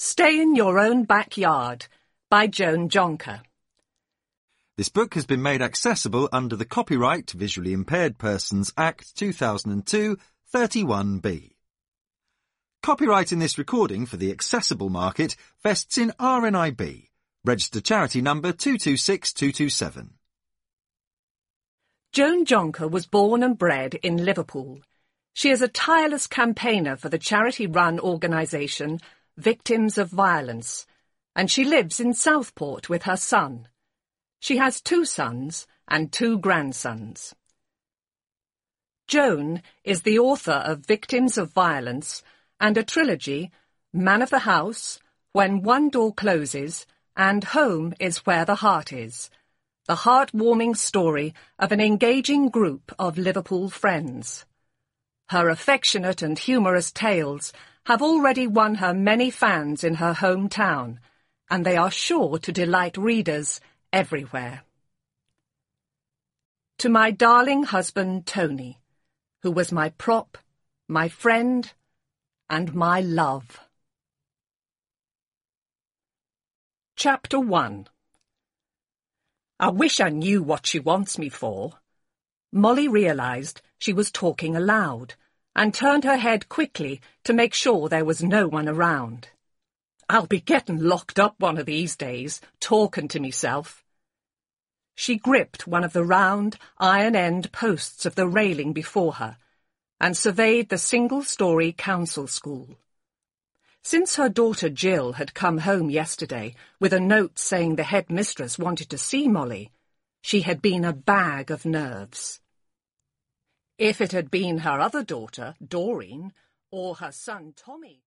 Stay in Your Own Backyard by Joan Jonker. This book has been made accessible under the Copyright Visually Impaired Persons Act 2002 31B. Copyright in this recording for the accessible market vests in RNIB, registered charity number 226227. Joan Jonker was born and bred in Liverpool. She is a tireless campaigner for the charity-run organisation Victims of Violence, and she lives in Southport with her son. She has 2 sons and 2 grandsons. Joan is the author of Victims of Violence and a trilogy, Man of the House, When One Door Closes, and Home is Where the Heart Is, the heartwarming story of an engaging group of Liverpool friends. Her affectionate and humorous tales have already won her many fans in her hometown, and they are sure to delight readers everywhere. To my darling husband Tony, who was my prop, my friend, and my love. Chapter 1. I wish I knew what she wants me for. Molly realised she was talking aloud and turned her head quickly to make sure there was no one around. I'll be getting locked up one of these days, talking to myself. She gripped one of the round, iron-end posts of the railing before her and surveyed the single-storey council school. Since her daughter Jill had come home yesterday with a note saying the headmistress wanted to see Molly, she had been a bag of nerves. If it had been her other daughter, Doreen, or her son Tommy...